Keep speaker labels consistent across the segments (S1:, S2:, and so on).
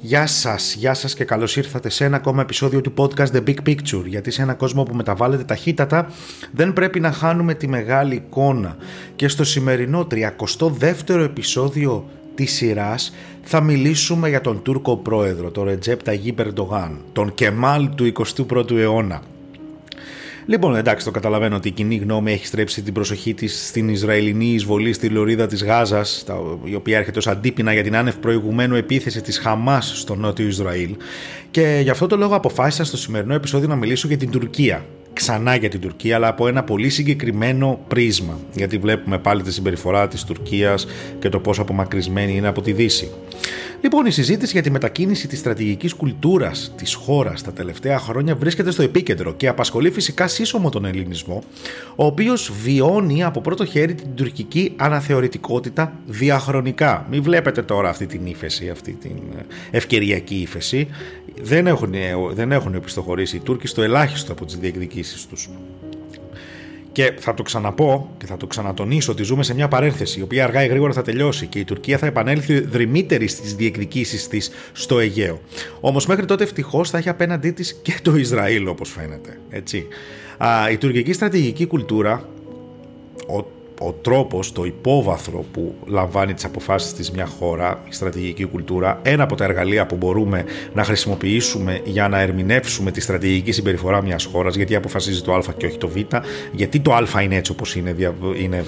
S1: Γεια σας και καλώς ήρθατε σε ένα ακόμα επεισόδιο του podcast The Big Picture, γιατί σε έναν κόσμο που μεταβάλλεται ταχύτατα δεν πρέπει να χάνουμε τη μεγάλη εικόνα. Και στο σημερινό 32ο επεισόδιο της σειράς θα μιλήσουμε για τον Τούρκο πρόεδρο, τον Ρετζέπ Ταγίπ Ερντογάν, τον Κεμάλ του 21ου αιώνα. Λοιπόν, εντάξει, το καταλαβαίνω ότι η κοινή γνώμη έχει στρέψει την προσοχή της στην Ισραηλινή εισβολή στη λωρίδα της Γάζας, η οποία έρχεται ως αντίπεινα για την άνευ προηγουμένου επίθεση της Χαμάς στο νότιο Ισραήλ. Και γι' αυτό το λόγο αποφάσισα στο σημερινό επεισόδιο να μιλήσω για την Τουρκία. Ξανά για την Τουρκία, αλλά από ένα πολύ συγκεκριμένο πρίσμα. Γιατί βλέπουμε πάλι τη συμπεριφορά της Τουρκίας και το πόσο απομακρυσμένη είναι από τη Δύση. Λοιπόν, η συζήτηση για τη μετακίνηση της στρατηγικής κουλτούρας της χώρας τα τελευταία χρόνια βρίσκεται στο επίκεντρο και απασχολεί φυσικά σύσσωμο τον ελληνισμό, ο οποίος βιώνει από πρώτο χέρι την τουρκική αναθεωρητικότητα διαχρονικά. Μην βλέπετε τώρα αυτή την ύφεση, αυτή την ευκαιριακή ύφεση. Δεν έχουν επιστοχωρήσει οι Τούρκοι στο ελάχιστο από τις διεκδικήσεις τους. Και θα το ξαναπώ και θα το ξανατονίσω ότι ζούμε σε μια παρένθεση, η οποία αργά ή γρήγορα θα τελειώσει και η Τουρκία θα επανέλθει δρυμύτερη στις διεκδικήσεις της στο Αιγαίο. Όμως μέχρι τότε ευτυχώς θα έχει απέναντί της και το Ισραήλ, όπως φαίνεται. Έτσι. Η τουρκική στρατηγική κουλτούρα, ο τρόπος, το υπόβαθρο που λαμβάνει τις αποφάσεις της μια χώρα, η στρατηγική κουλτούρα, ένα από τα εργαλεία που μπορούμε να χρησιμοποιήσουμε για να ερμηνεύσουμε τη στρατηγική συμπεριφορά μιας χώρας, γιατί αποφασίζει το Α και όχι το Β, γιατί το Α είναι έτσι όπως είναι,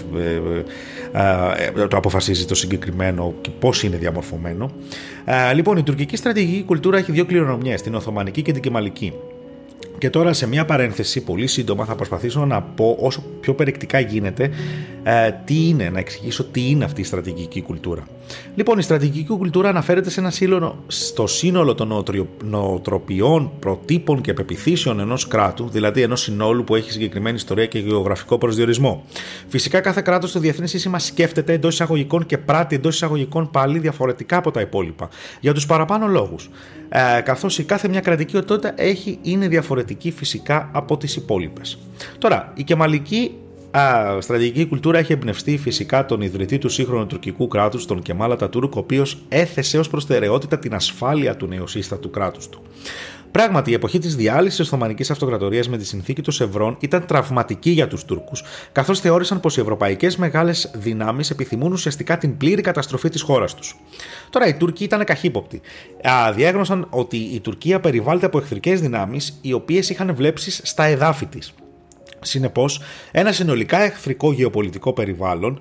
S1: το αποφασίζει το συγκεκριμένο και πώς είναι διαμορφωμένο. Λοιπόν, η τουρκική στρατηγική κουλτούρα έχει δύο κληρονομιές, την Οθωμανική και την Κεμαλική. Και τώρα σε μια παρένθεση, πολύ σύντομα θα προσπαθήσω να πω όσο πιο περιεκτικά γίνεται να εξηγήσω τι είναι αυτή η στρατηγική κουλτούρα. Λοιπόν, η στρατηγική κουλτούρα αναφέρεται στο σύνολο των νοοτροπιών, προτύπων και πεποιθήσεων ενός κράτου, δηλαδή ενός συνόλου που έχει συγκεκριμένη ιστορία και γεωγραφικό προσδιορισμό. Φυσικά κάθε κράτος στο διεθνές σύστημα σκέφτεται εντός εισαγωγικών και πράττει εντός εισαγωγικών πάλι διαφορετικά από τα υπόλοιπα, για τους παραπάνω λόγους. Καθώς η κάθε μια κρατική οντότητα είναι διαφορετική φυσικά από τις υπόλοιπες. Τώρα, η κεμαλική στρατηγική κουλτούρα έχει εμπνευστεί φυσικά τον ιδρυτή του σύγχρονου τουρκικού κράτους, τον Κεμάλ Ατατούρκ, ο οποίος έθεσε ως προτεραιότητα την ασφάλεια του νεοσύστατου κράτους του. Πράγματι, η εποχή της διάλυσης της Οθωμανικής Αυτοκρατορίας με τη συνθήκη των Σευρών ήταν τραυματική για τους Τούρκους, καθώς θεώρησαν πως οι ευρωπαϊκές μεγάλες δυνάμεις επιθυμούν ουσιαστικά την πλήρη καταστροφή της χώρας τους. Τώρα, οι Τούρκοι ήταν καχύποπτοι. Διέγνωσαν ότι η Τουρκία περιβάλλεται από εχθρικές δυνάμεις, οι οποίες είχαν βλέψεις στα εδάφη της. Συνεπώς, ένα συνολικά εχθρικό γεωπολιτικό περιβάλλον,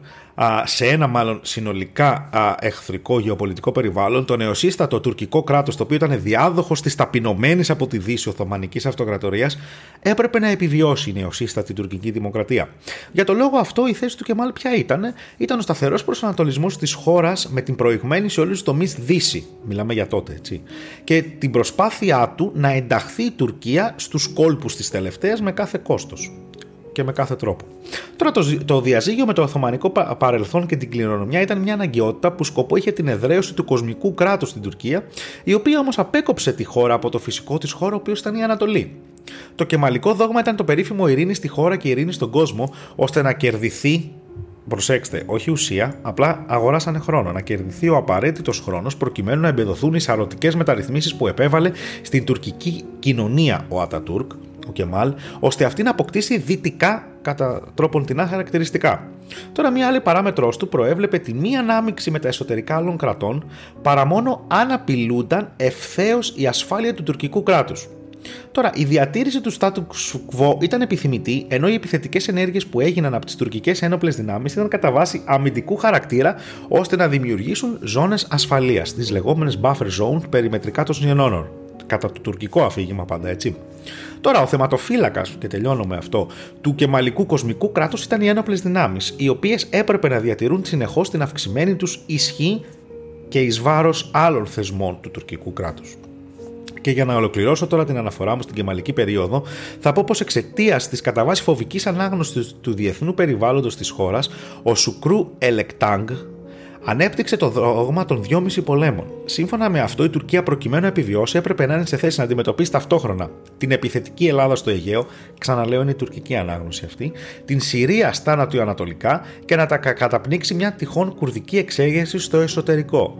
S1: εχθρικό γεωπολιτικό περιβάλλον, το νεοσύστατο τουρκικό κράτος, το οποίο ήταν διάδοχος της ταπεινωμένης από τη Δύση Οθωμανικής Αυτοκρατορίας, έπρεπε να επιβιώσει η νεοσύστατη τουρκική δημοκρατία. Για το λόγο αυτό, η θέση του Κεμάλ ποια ήταν? Ήταν ο σταθερός προσανατολισμός της χώρας με την προηγμένη σε όλους τους τομείς Δύση. Μιλάμε για τότε, έτσι. Και την προσπάθειά του να ενταχθεί η Τουρκία στους κόλπους της τελευταίας με κάθε κόστος και με κάθε τρόπο. Τώρα, το διαζύγιο με το Οθωμανικό παρελθόν και την κληρονομιά ήταν μια αναγκαιότητα που σκοπό είχε την εδραίωση του κοσμικού κράτους στην Τουρκία, η οποία όμως απέκοψε τη χώρα από το φυσικό της χώρο, ο οποίος ήταν η Ανατολή. Το κεμαλικό δόγμα ήταν το περίφημο ειρήνη στη χώρα και ειρήνη στον κόσμο, ώστε να κερδιθεί. Προσέξτε, όχι ουσία, απλά αγοράσανε χρόνο. Να κερδιθεί ο απαραίτητος χρόνος προκειμένου να εμπεδοθούν οι σαρωτικές μεταρρυθμίσεις που επέβαλε στην τουρκική κοινωνία ο Ατατούρκ, ο Κεμάλ, ώστε αυτή να αποκτήσει δυτικά κατά τρόπον τεινά χαρακτηριστικά. Τώρα, μία άλλη παράμετρος του προέβλεπε τη μη ανάμειξη με τα εσωτερικά άλλων κρατών, παρά μόνο αν απειλούνταν ευθέως η ασφάλεια του τουρκικού κράτους. Τώρα, η διατήρηση του status quo ήταν επιθυμητή, ενώ οι επιθετικές ενέργειες που έγιναν από τις τουρκικές ένοπλες δυνάμεις ήταν κατά βάση αμυντικού χαρακτήρα, ώστε να δημιουργήσουν ζώνες ασφαλείας, τις λεγόμενες buffer zone περιμετρικά των συνενώνων. Κατά το τουρκικό αφήγημα πάντα, έτσι. Τώρα, ο θεματοφύλακας, και τελειώνω με αυτό, του κεμαλικού κοσμικού κράτους ήταν οι ένοπλες δυνάμεις, οι οποίες έπρεπε να διατηρούν συνεχώς την αυξημένη τους ισχύ και εις βάρος άλλων θεσμών του τουρκικού κράτους. Και για να ολοκληρώσω τώρα την αναφορά μου στην κεμαλική περίοδο, θα πω πως εξαιτίας της κατά βάση φοβικής ανάγνωσης του διεθνού περιβάλλοντος της χώρας, ο Σουκρού Ελεκτάγκ ανέπτυξε το δόγμα των 2,5 πολέμων. Σύμφωνα με αυτό, η Τουρκία προκειμένου να επιβιώσει έπρεπε να είναι σε θέση να αντιμετωπίσει ταυτόχρονα την επιθετική Ελλάδα στο Αιγαίο, ξαναλέω είναι η τουρκική ανάγνωση αυτή, την Συρία στα νοτιοανατολικά και να τα καταπνίξει μια τυχόν κουρδική εξέγερση στο εσωτερικό.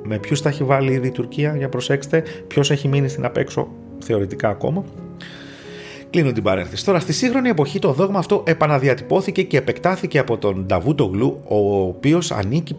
S1: Με ποιους τα έχει βάλει ήδη η Τουρκία, για προσέξτε, ποιος έχει μείνει στην απέξω θεωρητικά ακόμα. Κλείνω την παρένθεση. Τώρα, στη σύγχρονη εποχή το δόγμα αυτό επαναδιατυπώθηκε και επεκτάθηκε από τον Νταβούτογλου, ο οποίος ανήκει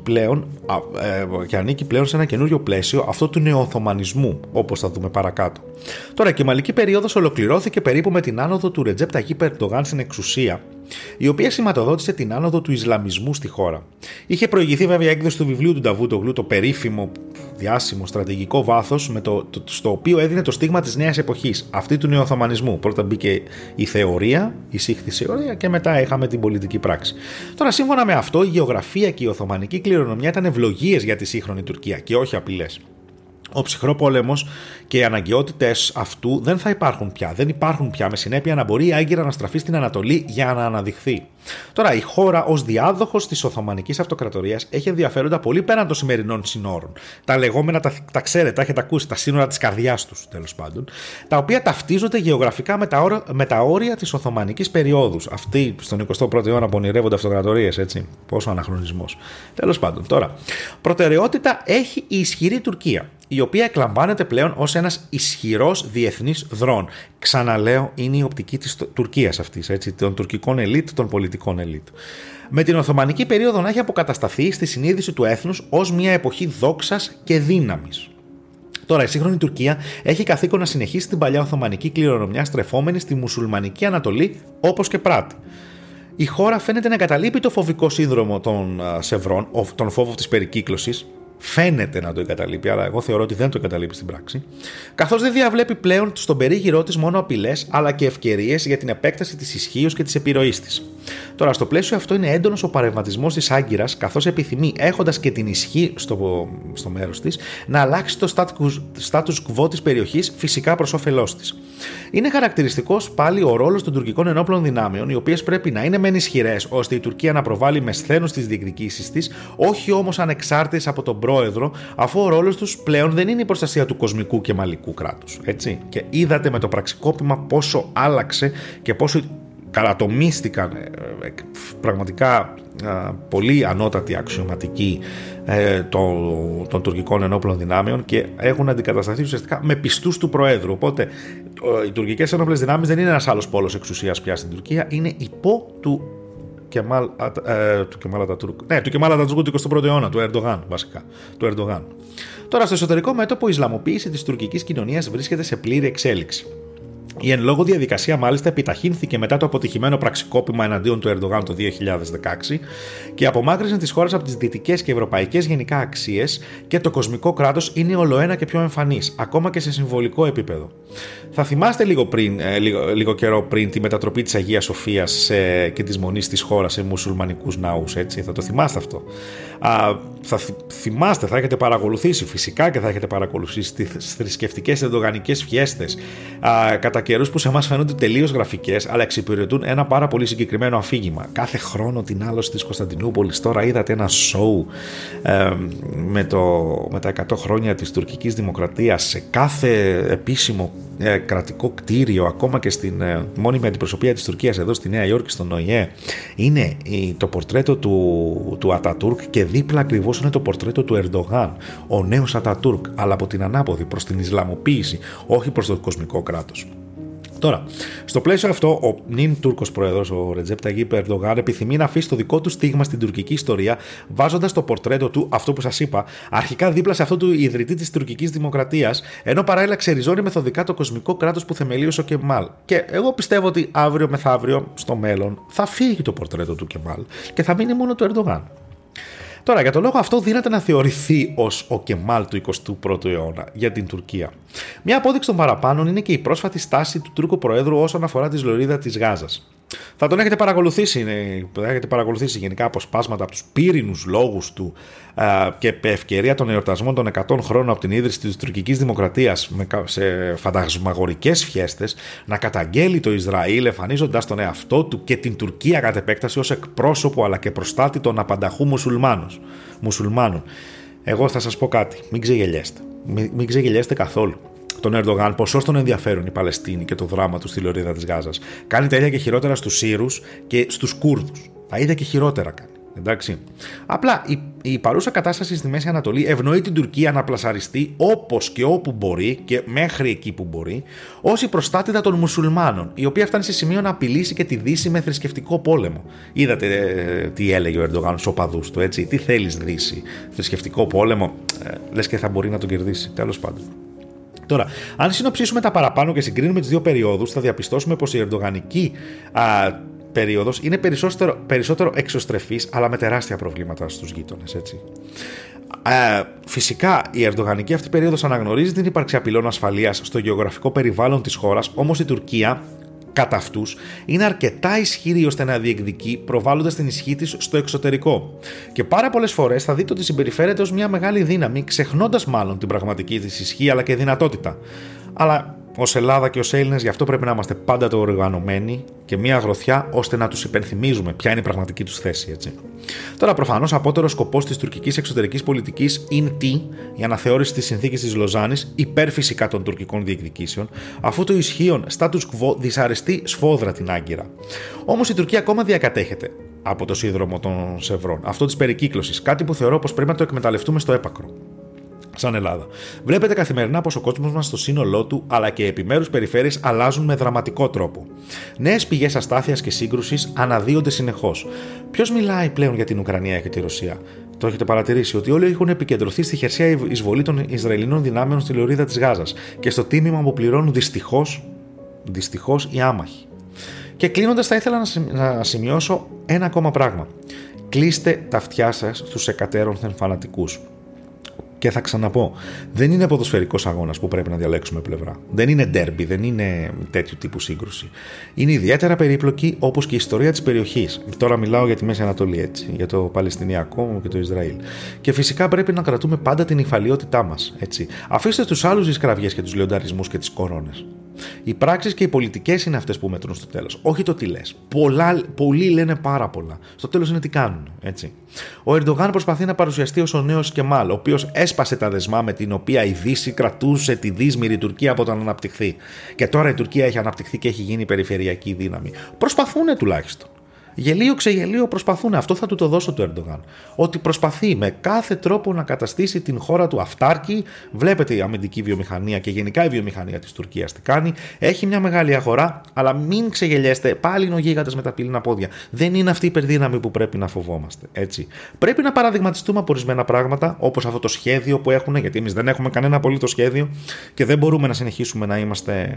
S1: πλέον σε ένα καινούριο πλαίσιο, αυτό του νεοοθωμανισμού, όπως θα δούμε παρακάτω. Τώρα, η κεμαλική περίοδος ολοκληρώθηκε περίπου με την άνοδο του Ρετζέπ Ταγίπ Ερντογάν στην εξουσία, η οποία σηματοδότησε την άνοδο του Ισλαμισμού στη χώρα. Είχε προηγηθεί βέβαια έκδοση του βιβλίου του Νταβούτογλου, το περίφημο διάσημο στρατηγικό βάθος, στο οποίο έδινε το στίγμα της νέας εποχής, αυτή του νεοοθωμανισμού. Πρώτα μπήκε η θεωρία, εισήχθη θεωρία και μετά είχαμε την πολιτική πράξη. Τώρα, σύμφωνα με αυτό, η γεωγραφία και η οθωμανική κληρονομιά ήταν ευλογίες για τη σύγχρονη Τουρκία και όχι απειλές. Ο ψυχρό πόλεμος και οι αναγκαιότητες αυτού δεν θα υπάρχουν πια. Δεν υπάρχουν πια, με συνέπεια να μπορεί η Άγκυρα να στραφεί στην Ανατολή για να αναδειχθεί. Τώρα, η χώρα ως διάδοχος της Οθωμανικής Αυτοκρατορίας έχει ενδιαφέροντα πολύ πέραν των σημερινών συνόρων. Τα λεγόμενα, τα ξέρετε, τα έχετε ακούσει, τα σύνορα της καρδιάς τους, τέλος πάντων, τα οποία ταυτίζονται γεωγραφικά με τα όρια της Οθωμανικής περίοδου. Αυτοί στον 21ο αιώνα που ονειρεύονται αυτοκρατορίες, έτσι. Πόσο αναχρονισμός. Τέλος πάντων, τώρα, προτεραιότητα έχει η ισχυρή Τουρκία, η οποία εκλαμβάνεται πλέον ως ένας ισχυρός διεθνής δρόν. Ξαναλέω, είναι η οπτική της Τουρκίας αυτής, έτσι, των τουρκικών ελίτ, των πολιτικών ελίτ. Με την Οθωμανική περίοδο να έχει αποκατασταθεί στη συνείδηση του έθνους ως μια εποχή δόξας και δύναμης. Τώρα, η σύγχρονη Τουρκία έχει καθήκον να συνεχίσει την παλιά Οθωμανική κληρονομιά στρεφόμενη στη μουσουλμανική Ανατολή, όπως και πράττει. Η χώρα φαίνεται να εγκαταλείπει το φοβικό σύνδρομο των Σευρών, τον φόβο της περικύκλωσης. Φαίνεται να το εγκαταλείπει, αλλά εγώ θεωρώ ότι δεν το εγκαταλείπει στην πράξη. Καθώς δεν διαβλέπει πλέον στον περίγυρό της μόνο απειλές, αλλά και ευκαιρίες για την επέκταση της ισχύως και της επιρροής της. Τώρα, στο πλαίσιο αυτό είναι έντονος ο παρευματισμός της Άγκυρας, καθώς επιθυμεί, έχοντας και την ισχύ στο μέρος της, να αλλάξει το status quo της περιοχής, φυσικά προς όφελός της. Είναι χαρακτηριστικός πάλι ο ρόλος των τουρκικών ενόπλων δυνάμεων, οι οποίες πρέπει να είναι μεν ισχυρές, ώστε η Τουρκία να προβάλλει με σθένος τις διεκδικήσεις της, όχι όμως ανεξάρτητες από τον πρόεδρο, αφού ο ρόλος τους πλέον δεν είναι η προστασία του κοσμικού και μαλικού κράτους. Έτσι. Και είδατε με το πραξικόπημα πόσο άλλαξε και πόσο καρατομίστηκαν πραγματικά πολύ ανώτατοι αξιωματικοί των τουρκικών ενόπλων δυνάμεων και έχουν αντικατασταθεί ουσιαστικά με πιστούς του Προέδρου. Οπότε οι τουρκικές ενόπλες δυνάμεις δεν είναι ένας άλλος πόλος εξουσίας πια στην Τουρκία, είναι υπό του Κεμάλ Ατατούρκ. Ναι, του Κεμάλ Ατατούρκ του 21ου αιώνα, του Ερντογάν βασικά. Του Ερντογάν. Τώρα, στο εσωτερικό μέτωπο, η Ισλαμοποίηση της τουρκικής κοινωνίας βρίσκεται σε πλήρη εξέλιξη. Η εν λόγω διαδικασία μάλιστα επιταχύνθηκε μετά το αποτυχημένο πραξικόπημα εναντίον του Ερντογάν το 2016 και η απομάκρυνση της χώρας από τις δυτικές και ευρωπαϊκές γενικά αξίες και το κοσμικό κράτος είναι ολοένα και πιο εμφανής, ακόμα και σε συμβολικό επίπεδο. Θα θυμάστε λίγο καιρό πριν τη μετατροπή της Αγίας Σοφίας και της μονής της χώρας σε μουσουλμανικούς ναούς, έτσι, θα το θυμάστε αυτό. Θα θυμάστε, θα έχετε παρακολουθήσει φυσικά και θα έχετε παρακολουθήσει τις θρησκευτικές ερντογανικές φιέστες κατά καιρούς που σε εμάς φαίνονται τελείως γραφικές, αλλά εξυπηρετούν ένα πάρα πολύ συγκεκριμένο αφήγημα. Κάθε χρόνο την άλωση της Κωνσταντινούπολης. Τώρα είδατε ένα σοου με τα 100 χρόνια της τουρκικής δημοκρατίας σε κάθε επίσημο κρατικό κτίριο, ακόμα και στην μόνιμη αντιπροσωπεία της Τουρκίας εδώ στη Νέα Υόρκη, στον ΟΗΕ, είναι το πορτρέτο του Ατατούρκ και δίπλα ακριβώς είναι το πορτρέτο του Ερντογάν, ο νέος Ατατούρκ, αλλά από την ανάποδη, προς την Ισλαμοποίηση, όχι προς το κοσμικό κράτος. Τώρα, στο πλαίσιο αυτό, ο νυν Τούρκος πρόεδρος, ο Ρετζέπ Ταγίπ Ερντογάν, επιθυμεί να αφήσει το δικό του στίγμα στην τουρκική ιστορία, βάζοντας το πορτρέτο του, αυτό που σας είπα, αρχικά δίπλα σε αυτό του ιδρυτή της τουρκικής δημοκρατίας, ενώ παράλληλα ξεριζώνει μεθοδικά το κοσμικό κράτος που θεμελίωσε ο Κεμάλ. Και εγώ πιστεύω ότι αύριο μεθαύριο, στο μέλλον, θα φύγει το πορτρέτο του Κεμάλ και θα μείνει μόνο το Ερντογάν. Τώρα, για τον λόγο αυτό δύναται να θεωρηθεί ως ο Κεμάλ του 21ου αιώνα για την Τουρκία. Μια απόδειξη των παραπάνων είναι και η πρόσφατη στάση του Τούρκου Προέδρου όσον αφορά τη λωρίδα της Γάζας. Θα τον έχετε παρακολουθήσει γενικά αποσπάσματα από τους πύρινους λόγους του και ευκαιρία των εορτασμών των 100 χρόνων από την ίδρυση της τουρκικής δημοκρατίας σε φαντασμαγορικές φιέστες να καταγγέλει το Ισραήλ, εμφανίζοντας τον εαυτό του και την Τουρκία κατ' επέκταση ως εκπρόσωπο αλλά και προστάτη των απανταχού μουσουλμάνων. Εγώ θα σας πω κάτι, μην ξεγελιέστε. Μην ξεγελιέστε καθόλου. Τον Ερντογάν, ποσός τον ενδιαφέρουν οι Παλαιστίνοι και το δράμα του στη λωρίδα της Γάζας. Κάνει τα ίδια και χειρότερα στους Σύρους και στους Κούρδους. Τα ίδια και χειρότερα κάνει. Εντάξει. Απλά η παρούσα κατάσταση στη Μέση Ανατολή ευνοεί την Τουρκία να πλασαριστεί όπως και όπου μπορεί και μέχρι εκεί που μπορεί ως η προστάτηδα των μουσουλμάνων, η οποία φτάνει σε σημείο να απειλήσει και τη Δύση με θρησκευτικό πόλεμο. Είδατε τι έλεγε ο Ερντογάν στους οπαδούς του, έτσι. Τι θέλεις Δύση, θρησκευτικό πόλεμο, λες και θα μπορεί να τον κερδίσει, τέλος πάντων. Τώρα, αν συνοψίσουμε τα παραπάνω και συγκρίνουμε τις δύο περιόδους, θα διαπιστώσουμε πως η ερντογανική περίοδος είναι περισσότερο εξωστρεφής, αλλά με τεράστια προβλήματα στους γείτονες, έτσι. Φυσικά η ερντογανική αυτή περίοδος αναγνωρίζει την ύπαρξη απειλών ασφαλείας στο γεωγραφικό περιβάλλον της χώρας, όμως η Τουρκία κατά αυτούς είναι αρκετά ισχυρή ώστε να διεκδικεί, προβάλλοντας την ισχύ της στο εξωτερικό. Και πάρα πολλές φορές θα δείτε ότι συμπεριφέρεται ως μια μεγάλη δύναμη, ξεχνώντας μάλλον την πραγματική της ισχύ αλλά και δυνατότητα. Αλλά ως Ελλάδα και ως Έλληνες γι' αυτό πρέπει να είμαστε πάντα το οργανωμένοι και μια γροθιά ώστε να τους υπενθυμίζουμε ποια είναι η πραγματική τους θέση, έτσι. Τώρα, προφανώς, απότερος σκοπός της τουρκικής εξωτερικής πολιτικής είναι η αναθεώρηση της συνθήκης της Λοζάνης, υπέρ φυσικά των τουρκικών διεκδικήσεων, αφού το ισχύον status quo δυσαρεστεί σφόδρα την Άγκυρα. Όμως η Τουρκία ακόμα διακατέχεται από το σύνδρομο των Σευρών, αυτό της περικύκλωσης, κάτι που θεωρώ πως πρέπει να το εκμεταλλευτούμε στο έπακρο. Σαν Ελλάδα. Βλέπετε καθημερινά πως ο κόσμος μας στο σύνολό του, αλλά και οι επιμέρους περιφέρειες αλλάζουν με δραματικό τρόπο. Νέες πηγές αστάθειας και σύγκρουσης αναδύονται συνεχώς. Ποιος μιλάει πλέον για την Ουκρανία και τη Ρωσία? Το έχετε παρατηρήσει ότι όλοι έχουν επικεντρωθεί στη χερσαία εισβολή των Ισραηλινών δυνάμεων στη λωρίδα της Γάζας και στο τίμημα που πληρώνουν δυστυχώς οι άμαχοι. Και κλείνοντας, θα ήθελα να σημειώσω ένα ακόμα πράγμα. Κλείστε τα αυτιά σας στους εκατέρωθεν φανατικούς. Και θα ξαναπώ, δεν είναι ποδοσφαιρικός αγώνας που πρέπει να διαλέξουμε πλευρά. Δεν είναι ντέρμπι, δεν είναι τέτοιου τύπου σύγκρουση. Είναι ιδιαίτερα περίπλοκη, όπως και η ιστορία της περιοχής. Τώρα μιλάω για τη Μέση Ανατολή, έτσι, για το Παλαιστινιακό και το Ισραήλ. Και φυσικά πρέπει να κρατούμε πάντα την υφαλιότητά μας, έτσι. Αφήστε τους άλλους τις κραυγές και τους λεονταρισμούς και τις κορώνες. Οι πράξεις και οι πολιτικές είναι αυτές που μετρούν στο τέλος. Όχι το τι λες. Πολλοί λένε πάρα πολλά. Στο τέλος είναι τι κάνουν. Έτσι. Ο Ερντογάν προσπαθεί να παρουσιαστεί ως ο νέος Κεμάλ, ο οποίος έσπασε τα δεσμά με την οποία η Δύση κρατούσε τη δύσμηρη Τουρκία από το να αναπτυχθεί. Και τώρα η Τουρκία έχει αναπτυχθεί και έχει γίνει περιφερειακή δύναμη. Προσπαθούνε τουλάχιστον. Γελίο ξεγελίο προσπαθούν. Αυτό θα του το δώσω του Ερντογάν. Ότι προσπαθεί με κάθε τρόπο να καταστήσει την χώρα του αυτάρκη. Βλέπετε η αμυντική βιομηχανία και γενικά η βιομηχανία της Τουρκίας τι κάνει. Έχει μια μεγάλη αγορά, αλλά μην ξεγελιέστε. Πάλι είναι ο γίγαντας με τα πύληνα πόδια. Δεν είναι αυτή η υπερδύναμη που πρέπει να φοβόμαστε. Έτσι. Πρέπει να παραδειγματιστούμε από ορισμένα πράγματα, όπως αυτό το σχέδιο που έχουν, γιατί εμείς δεν έχουμε κανένα απολύτως σχέδιο και δεν μπορούμε να συνεχίσουμε να είμαστε.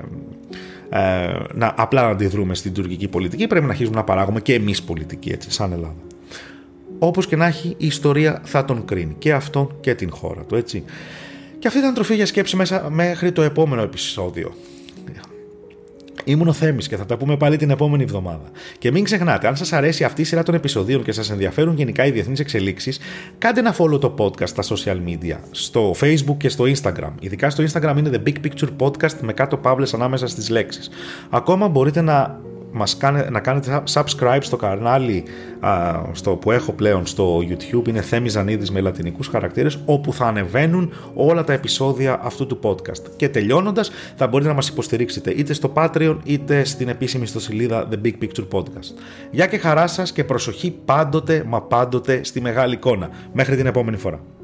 S1: Απλά να αντιδρούμε στην τουρκική πολιτική. Πρέπει να αρχίσουμε να παράγουμε και εμείς πολιτική, έτσι, σαν Ελλάδα. Όπως και να έχει, η ιστορία θα τον κρίνει και αυτόν και την χώρα του, έτσι. Και αυτή ήταν τροφή για σκέψη μέσα μέχρι το επόμενο επεισόδιο. Ήμουν ο Θέμης και θα τα πούμε πάλι την επόμενη εβδομάδα. Και μην ξεχνάτε, αν σας αρέσει αυτή η σειρά των επεισοδίων και σας ενδιαφέρουν γενικά οι διεθνείς εξελίξεις, κάντε ένα follow το podcast στα social media, στο Facebook και στο Instagram. Ειδικά στο Instagram είναι The Big Picture Podcast με κάτω παύλες ανάμεσα στις λέξεις. Ακόμα μπορείτε να κάνετε subscribe στο κανάλι που έχω πλέον στο YouTube, είναι Θέμης Ζανίδης με λατινικούς χαρακτήρες, όπου θα ανεβαίνουν όλα τα επεισόδια αυτού του podcast. Και τελειώνοντας, θα μπορείτε να μας υποστηρίξετε είτε στο Patreon είτε στην επίσημη ιστοσελίδα The Big Picture Podcast. Γεια και χαρά σας και προσοχή πάντοτε, μα πάντοτε στη μεγάλη εικόνα. Μέχρι την επόμενη φορά.